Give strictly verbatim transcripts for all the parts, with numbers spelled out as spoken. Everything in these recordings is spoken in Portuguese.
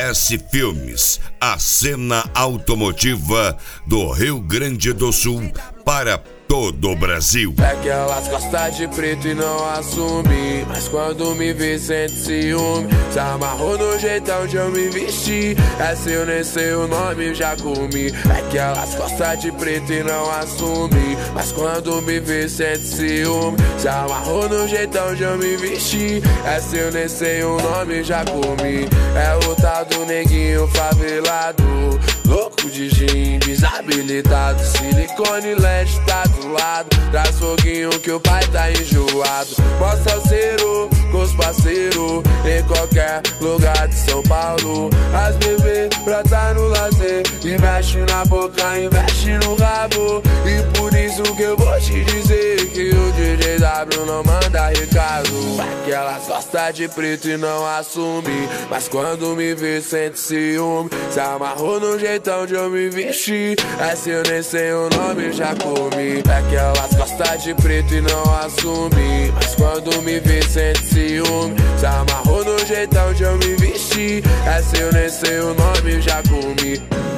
S Filmes, a cena automotiva do Rio Grande do Sul para todo o Brasil. É que elas gostam de preto e não assume, mas quando me vê sente ciúme. Se amarrou no jeitão de eu me vestir, é se eu nem sei o nome já comi. É que elas gostam de preto e não assume, mas quando me vê sente ciúme. Se amarrou no jeitão de eu me vestir, é se eu nem sei o nome já comi. É o tal do neguinho favelado, louco de gin, desabilitado, silicone L E D tá do lado, traz foguinho que o pai tá enjoado. Mostra o cero com os parceiros em qualquer lugar de São Paulo. As bebê pra tá no lazer, investe na boca, investe no rabo. E por isso que eu vou te dizer que o D J W não manda recado. É que elas gostam de preto e não assume, mas quando me vê sente ciúme. Se amarrou no jeitão de eu me vestir, é se eu nem sei o nome já comi. É que elas gostam de preto e não assume, mas quando me vê sente ciúme. Se amarrou no jeitão de eu me vestir, é se eu nem sei o nome já comi.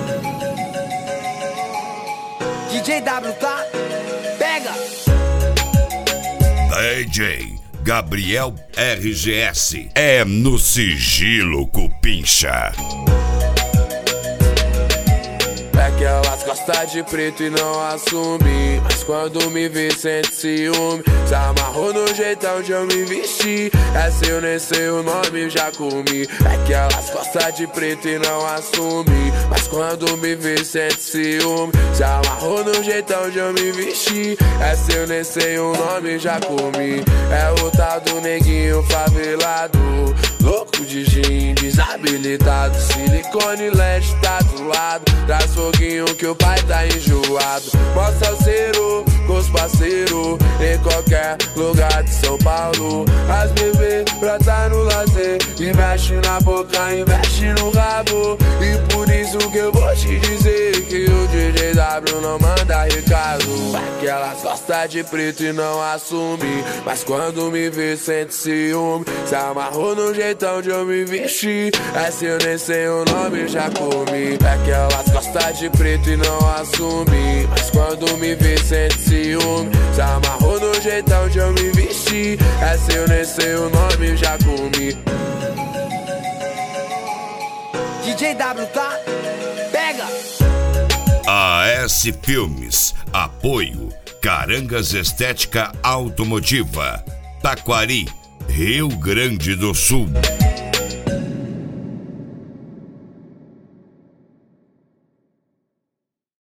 D J W, tá? Pega! D J Gabriel R G S é no sigilo Cupincha. É que elas gostam de preto e não assume, mas quando me vê sente ciúme. Se amarrou no jeitão de eu me vestir, é se eu nem sei o nome já comi. É que elas gostam de preto e não assume, mas quando me vê sente ciúme. Se amarrou no jeitão de eu me vestir, é se eu nem sei o nome já comi. É o tal do neguinho favelado, louco de gin, desabilitado, silicone L E D tá do lado, traz foguinho que o pai tá enjoado. Mostra o cero com os parceiros em qualquer lugar de São Paulo. As bebê pra tá no lazer, investe na boca, investe no rabo. E por isso que eu vou te dizer que o D J W não manda recado. É que elas gostam de preto e não assume, mas quando me vê sente ciúme. Se amarrou no jeitão de eu me vestir, é se eu nem sei o nome já comi. É que elas gostam de preto e não assume, mas quando me vê sente ciúme. Se amarrou no jeitão de eu me vestir, é se eu nem sei o nome já comi. D J W, tá? Pega! A S Filmes, apoio Carangas Estética Automotiva, Taquari, Rio Grande do Sul.